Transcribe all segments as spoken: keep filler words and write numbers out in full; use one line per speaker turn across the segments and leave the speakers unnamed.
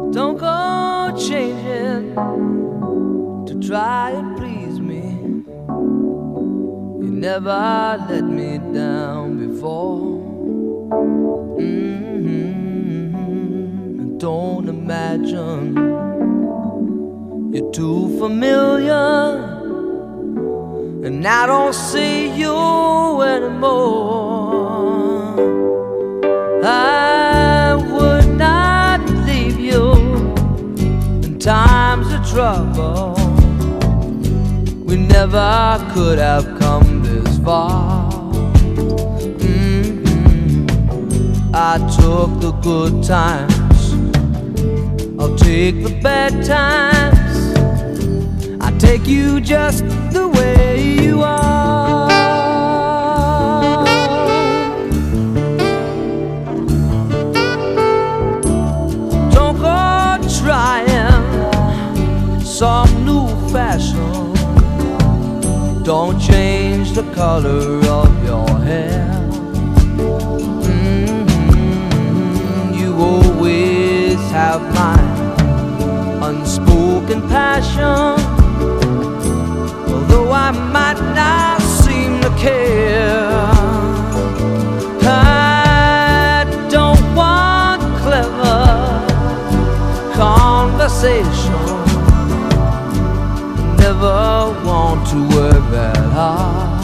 Don't go changing to try and please me. You never let me down before. Mm-hmm. Don't imagine you're too familiar, and I don't see you anymore. I would not leave you in times of trouble. We never could have come this far. Mm-hmm. I took the good times, I'll take the bad times. I take you just the way you are. Don't go trying some new fashion. Don't change the color of your hair. Mm-hmm. You always have my unspoken passion. Although I might not seem to care, I don't want clever conversation. Never want to work that hard.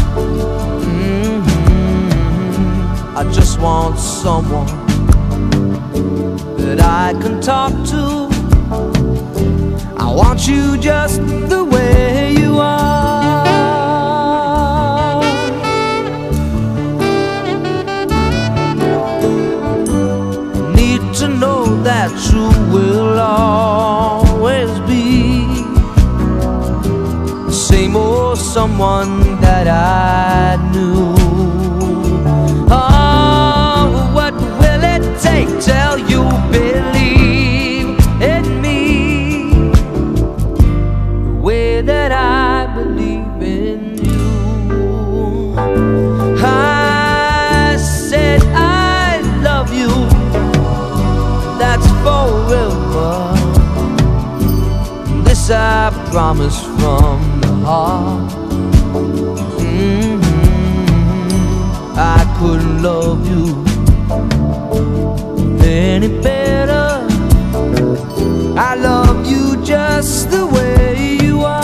Mm-hmm. I just want someone that I can talk to. I want you just the way you are. Need to know that you will always be the same old someone that I knew. Oh, what will it take till you believe in me that I believe in you? I said I love you, that's forever. This I promise from the heart. Mm-hmm. I couldn't love you any better. I love you just the way you are.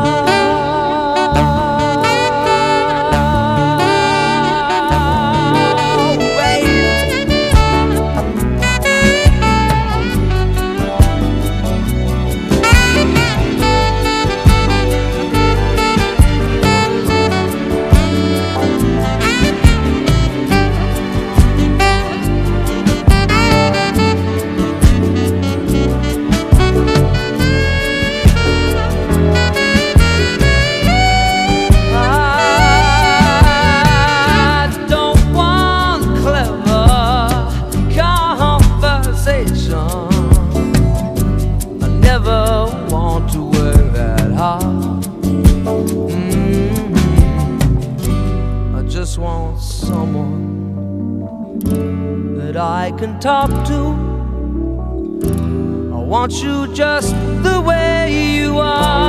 Want someone that I can talk to. I want you just the way you are.